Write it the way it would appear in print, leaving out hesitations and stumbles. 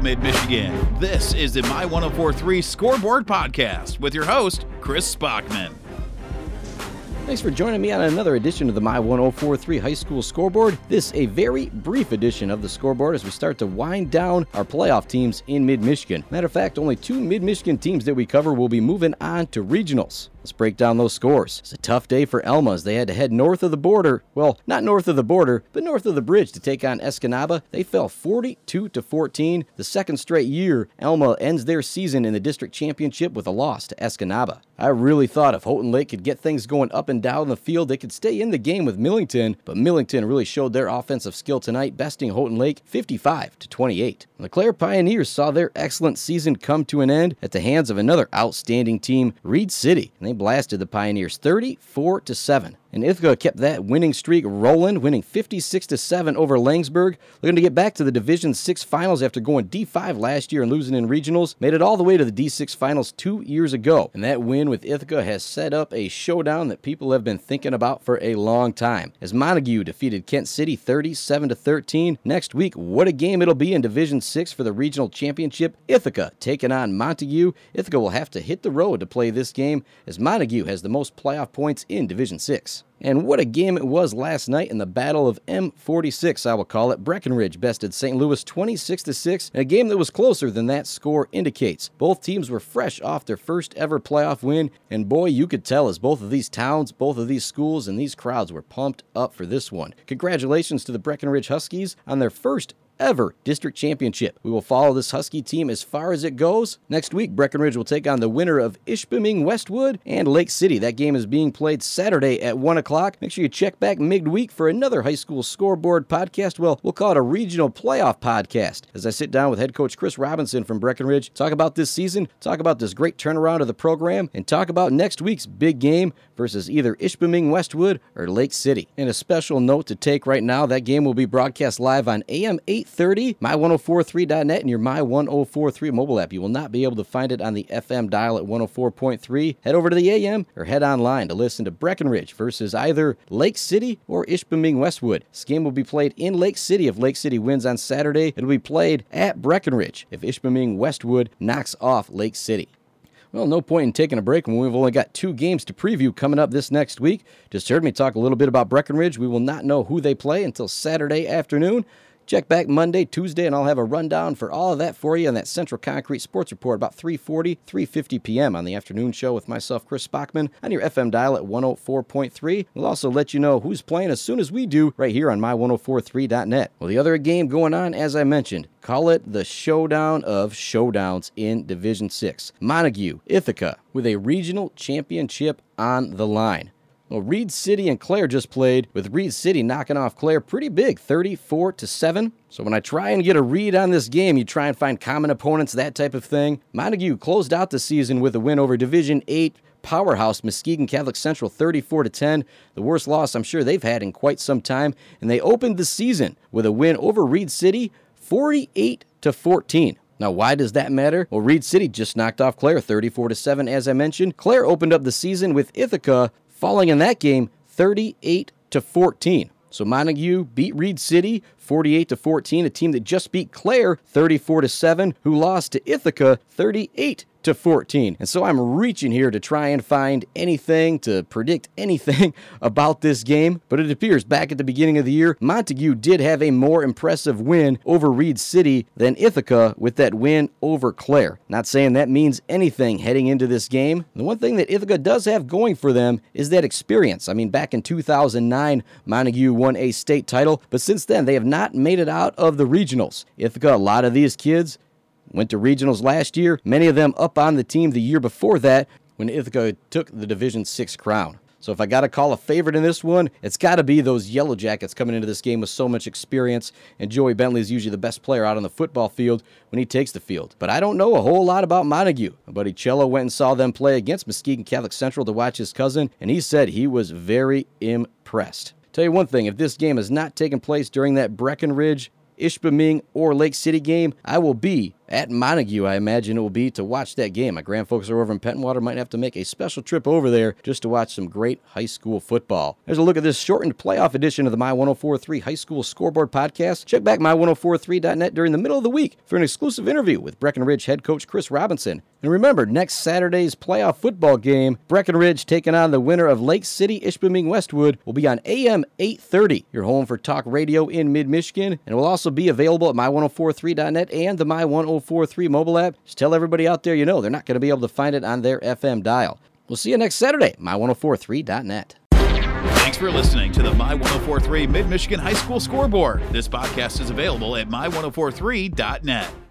Mid-Michigan. This is the My 1043 Scoreboard Podcast with your host, Chris Spockman. Thanks for joining me on another edition of the My 1043 High School Scoreboard. This a very brief edition of the scoreboard as we start to wind down our playoff teams in Mid-Michigan. Matter of fact, only two Mid-Michigan teams that we cover will be moving on to regionals. Let's break down those scores. It's a tough day for Elma as they had to head north of the border. Well, not north of the border, but north of the bridge to take on Escanaba. They fell 42-14. The second straight year, Elma ends their season in the district championship with a loss to Escanaba. I really thought if Houghton Lake could get things going up and down the field, they could stay in the game with Millington, but Millington really showed their offensive skill tonight, besting Houghton Lake 55-28. LeClaire Pioneers saw their excellent season come to an end at the hands of another outstanding team, Reed City, and they blasted the Pioneers 34-7. And Ithaca kept that winning streak rolling, winning 56-7 over Langsburg. Looking to get back to the Division 6 finals after going D5 last year and losing in regionals. Made it all the way to the D6 finals 2 years ago. And that win with Ithaca has set up a showdown that people have been thinking about for a long time. As Montague defeated Kent City 37-13. Next week, what a game it'll be in Division 6 for the regional championship. Ithaca taking on Montague. Ithaca will have to hit the road to play this game as Montague has the most playoff points in Division 6. And what a game it was last night in the Battle of M46, I will call it. Breckenridge bested St. Louis 26-6 in a game that was closer than that score indicates. Both teams were fresh off their first ever playoff win, and boy, you could tell as both of these towns, both of these schools, and these crowds were pumped up for this one. Congratulations to the Breckenridge Huskies on their first ever district championship. We will follow this Husky team as far as it goes. Next week, Breckenridge will take on the winner of Ishpeming Westwood and Lake City. That game is being played Saturday at 1 o'clock. Make sure you check back midweek for another high school scoreboard podcast. Well, we'll call it a regional playoff podcast as I sit down with head coach Chris Robinson from Breckenridge, talk about this season, talk about this great turnaround of the program, and talk about next week's big game versus either Ishpeming Westwood or Lake City. And a special note to take right now, that game will be broadcast live on AM 830, my1043.net, and your My1043 mobile app. You will not be able to find it on the FM dial at 104.3. Head over to the AM or head online to listen to Breckenridge versus either Lake City or Ishpeming Westwood. This game will be played in Lake City. If Lake City wins on Saturday, it'll be played at Breckenridge if Ishpeming Westwood knocks off Lake City. Well, no point in taking a break when we've only got 2 games to preview coming up this next week. Just heard me talk a little bit about Breckenridge. We will not know who they play until Saturday afternoon. Check back Monday, Tuesday, and I'll have a rundown for all of that for you on that Central Concrete Sports Report about 3:40, 3:50 p.m. on the afternoon show with myself, Chris Spockman, on your FM dial at 104.3. We'll also let you know who's playing as soon as we do right here on my1043.net. Well, the other game going on, as I mentioned, call it the showdown of showdowns in Division 6. Montague, Ithaca, with a regional championship on the line. Well, Reed City and Clare just played, with Reed City knocking off Clare pretty big, 34-7. So when I try and get a read on this game, you try and find common opponents, that type of thing. Montague closed out the season with a win over Division 8 powerhouse Muskegon Catholic Central 34-10, the worst loss I'm sure they've had in quite some time. And they opened the season with a win over Reed City 48-14. Now, why does that matter? Well, Reed City just knocked off Clare 34-7, as I mentioned. Clare opened up the season with Ithaca falling in that game 38-14. So Montague beat Reed City 48-14, a team that just beat Clare 34-7, who lost to Ithaca 38-14. And so I'm reaching here to try and find anything, to predict anything about this game. But it appears back at the beginning of the year, Montague did have a more impressive win over Reed City than Ithaca with that win over Clare. Not saying that means anything heading into this game. The one thing that Ithaca does have going for them is that experience. I mean, back in 2009, Montague won a state title, but since then they have not made it out of the regionals. Ithaca, a lot of these kids went to regionals last year, many of them up on the team the year before that when Ithaca took the Division 6 crown. So if I got to call a favorite in this one, it's got to be those Yellow Jackets coming into this game with so much experience, and Joey Bentley is usually the best player out on the football field when he takes the field. But I don't know a whole lot about Montague. My buddy Cello went and saw them play against Muskegon Catholic Central to watch his cousin, and he said he was very impressed. Tell you one thing, if this game has not taken place during that Breckenridge, Ishpeming, or Lake City game, I will be at Montague, I imagine it will be to watch that game. My grand folks are over in Pentonwater, might have to make a special trip over there just to watch some great high school football. There's a look at this shortened playoff edition of the My 104.3 High School Scoreboard podcast. Check back my1043.net during the middle of the week for an exclusive interview with Breckenridge head coach Chris Robinson. And remember, next Saturday's playoff football game, Breckenridge taking on the winner of Lake City Ishpeming Westwood, will be on AM 830, your home for talk radio in mid-Michigan, and will also be available at my1043.net and the My1043 mobile app. Just tell everybody out there they're not going to be able to find it on their FM dial. We'll see you next Saturday, my1043.net. Thanks for listening to the My1043 Mid-Michigan High School Scoreboard. This podcast is available at my1043.net.